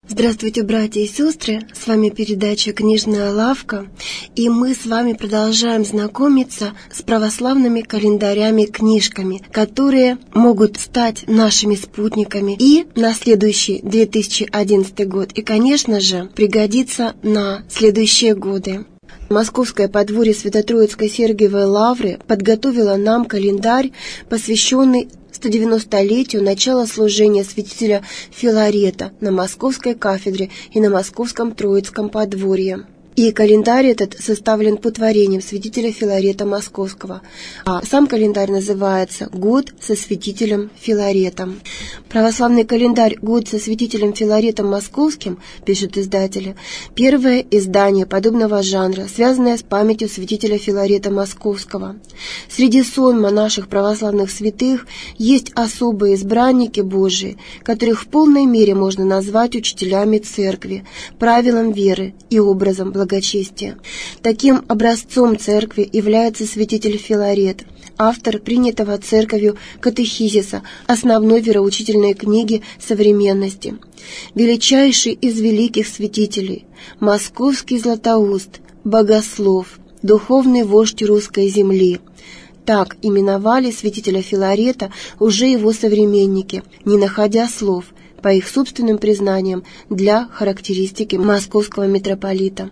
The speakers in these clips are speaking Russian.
Здравствуйте, братья и сестры! С вами передача «Книжная лавка», и мы с вами продолжаем знакомиться с православными календарями-книжками, которые могут стать нашими спутниками и на следующий 2011 год, и, конечно же, пригодиться на следующие годы. Московское подворье Свято-Троицкой Сергиевой Лавры подготовило нам календарь, посвященный 190-летию начала служения святителя Филарета на Московской кафедре и на Московском Троицком подворье. И календарь этот составлен по творениям святителя Филарета Московского. А сам календарь называется «Год со святителем Филаретом». Православный календарь «Год со святителем Филаретом Московским», пишут издатели, первое издание подобного жанра, связанное с памятью святителя Филарета Московского. Среди сонма наших православных святых есть особые избранники Божии, которых в полной мере можно назвать учителями церкви, правилам веры и образом благочестия. Таким образцом церкви является святитель Филарет, автор принятого церковью катехизиса, основной вероучительной книги современности, величайший из великих святителей, московский златоуст, богослов, духовный вождь русской земли. Так именовали святителя Филарета уже его современники, не находя слов, по их собственным признаниям, для характеристики московского митрополита.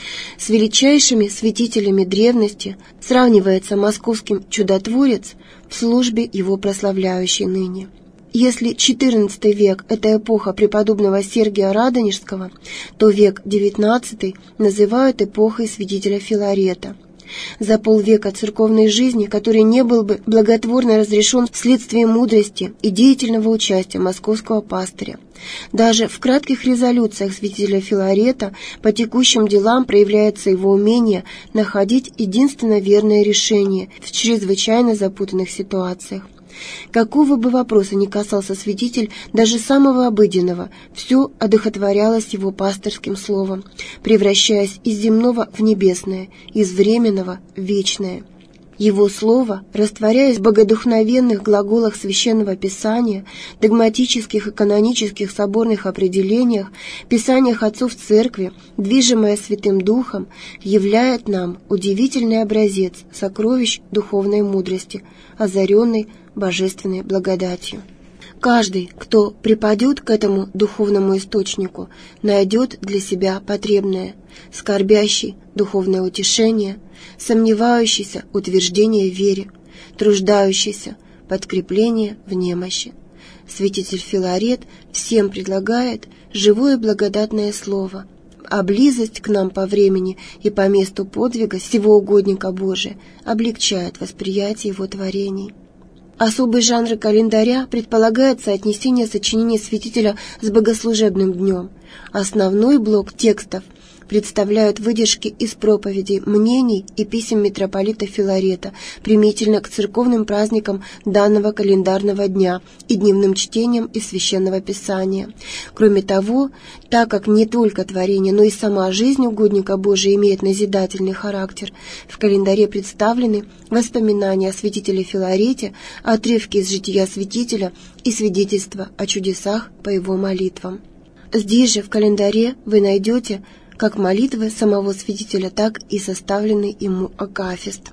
С величайшими святителями древности сравнивается московский чудотворец в службе его прославляющей ныне. Если XIV век – это эпоха преподобного Сергия Радонежского, то век XIX называют эпохой святителя Филарета. За полвека церковной жизни, который не был бы благотворно разрешен вследствие мудрости и деятельного участия московского пастыря. Даже в кратких резолюциях святителя Филарета по текущим делам проявляется его умение находить единственно верное решение в чрезвычайно запутанных ситуациях. Какого бы вопроса ни касался святитель, даже самого обыденного, все одухотворялось его пасторским словом, превращаясь из земного в небесное, из временного в вечное. Его слово, растворяясь в богодухновенных глаголах Священного Писания, догматических и канонических соборных определениях, писаниях отцов Церкви, движимое Святым Духом, являет нам удивительный образец сокровищ духовной мудрости, озаренной божественной благодатью. Каждый, кто припадет к этому духовному источнику, найдет для себя потребное, скорбящий духовное утешение, сомневающийся утверждение в вере, труждающийся подкрепление в немощи. Святитель Филарет всем предлагает живое благодатное слово, а близость к нам по времени и по месту подвига сего угодника Божия облегчает восприятие его творений. Особый жанр календаря предполагает соотнесение сочинений святителя с богослужебным днем. Основной блок текстов представляют выдержки из проповедей, мнений и писем митрополита Филарета, примительно к церковным праздникам данного календарного дня и дневным чтениям из Священного Писания. Кроме того, так как не только творение, но и сама жизнь угодника Божия имеет назидательный характер, в календаре представлены воспоминания о святителе Филарете, отрывки из жития святителя и свидетельства о чудесах по его молитвам. Здесь же в календаре вы найдете как молитвы самого святителя, так и составленный ему акафист.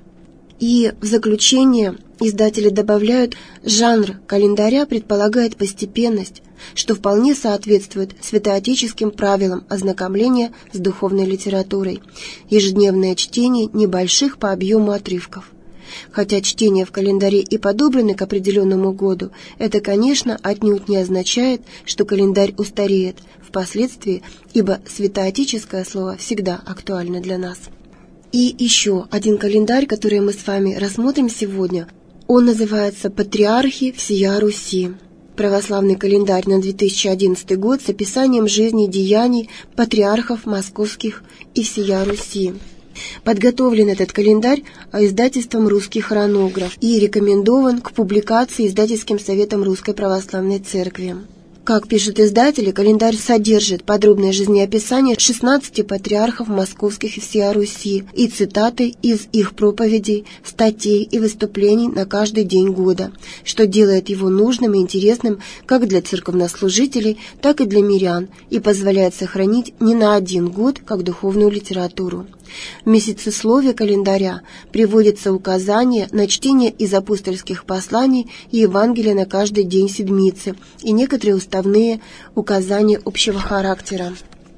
И в заключение издатели добавляют, жанр календаря предполагает постепенность, что вполне соответствует святоотеческим правилам ознакомления с духовной литературой, ежедневное чтение небольших по объему отрывков. Хотя чтение в календаре и подобраны к определенному году, это, конечно, отнюдь не означает, что календарь устареет впоследствии, ибо святоотеческое слово всегда актуально для нас. И еще один календарь, который мы с вами рассмотрим сегодня, он называется «Патриархи всея Руси». Православный календарь на 2011 год с описанием жизни и деяний патриархов московских и всея Руси. Подготовлен этот календарь издательством «Русский хронограф» и рекомендован к публикации издательским советом Русской Православной Церкви. Как пишут издатели, календарь содержит подробное жизнеописание 16 патриархов московских и всея Руси и цитаты из их проповедей, статей и выступлений на каждый день года, что делает его нужным и интересным как для церковнослужителей, так и для мирян и позволяет сохранить не на один год как духовную литературу. В месяцесловие календаря приводится указание на чтение из апостольских посланий и Евангелия на каждый день седмицы и некоторые уставные указания общего характера.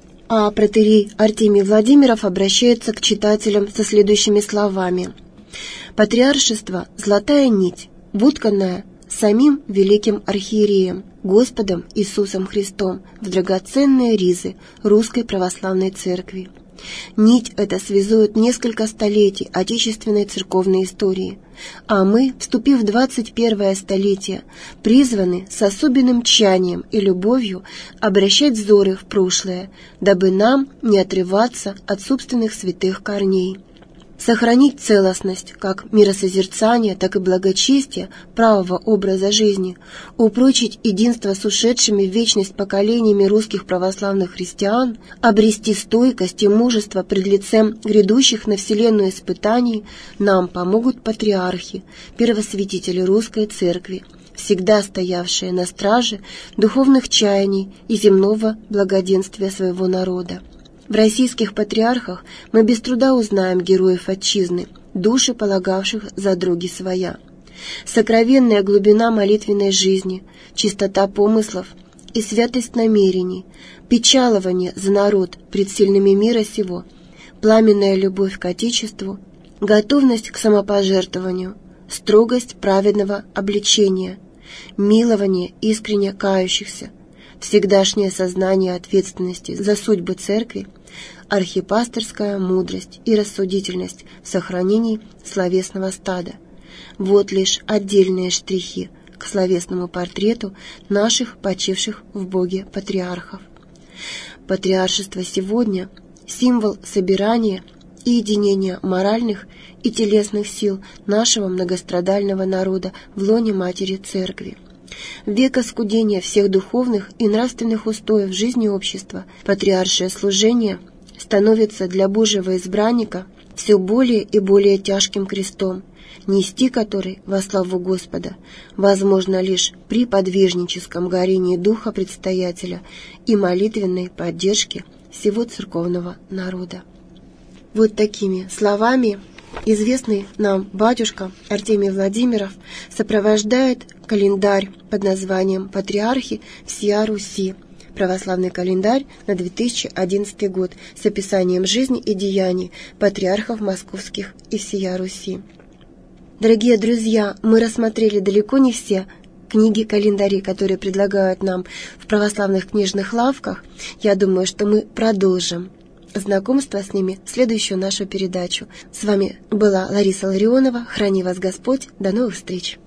А протоиерей Артемий Владимиров обращается к читателям со следующими словами. «Патриаршество – золотая нить, вотканная самим великим архиереем, Господом Иисусом Христом в драгоценные ризы Русской Православной Церкви. Нить эта связует несколько столетий отечественной церковной истории, а мы, вступив в 21 столетие, призваны с особенным тщанием и любовью обращать взоры в прошлое, дабы нам не отрываться от собственных святых корней. Сохранить целостность как миросозерцания, так и благочестия правого образа жизни, упрочить единство с ушедшими в вечность поколениями русских православных христиан, обрести стойкость и мужество пред лицем грядущих на вселенную испытаний нам помогут патриархи, первосвятители Русской Церкви, всегда стоявшие на страже духовных чаяний и земного благоденствия своего народа. В российских патриархах мы без труда узнаем героев отчизны, души полагавших за други своя. Сокровенная глубина молитвенной жизни, чистота помыслов и святость намерений, печалование за народ пред сильными мира сего, пламенная любовь к Отечеству, готовность к самопожертвованию, строгость праведного обличения, милование искренне кающихся, всегдашнее сознание ответственности за судьбы Церкви, архипасторская мудрость и рассудительность в сохранении словесного стада. Вот лишь отдельные штрихи к словесному портрету наших почивших в Боге патриархов. Патриаршество сегодня – символ собирания и единения моральных и телесных сил нашего многострадального народа в лоне Матери Церкви. В век оскудения всех духовных и нравственных устоев жизни общества патриаршее служение становится для Божьего избранника все более и более тяжким крестом, нести который во славу Господа возможно лишь при подвижническом горении духа предстоятеля и молитвенной поддержке всего церковного народа. Вот такими словами известный нам батюшка Артемий Владимиров сопровождает календарь под названием «Патриархи всея Руси», православный календарь на 2011 год с описанием жизни и деяний патриархов московских и всея Руси. Дорогие друзья, мы рассмотрели далеко не все книги-календари, которые предлагают нам в православных книжных лавках. Я думаю, что мы продолжим знакомство с ними в следующую нашу передачу. С вами была Лариса Ларионова. Храни вас Господь. До новых встреч!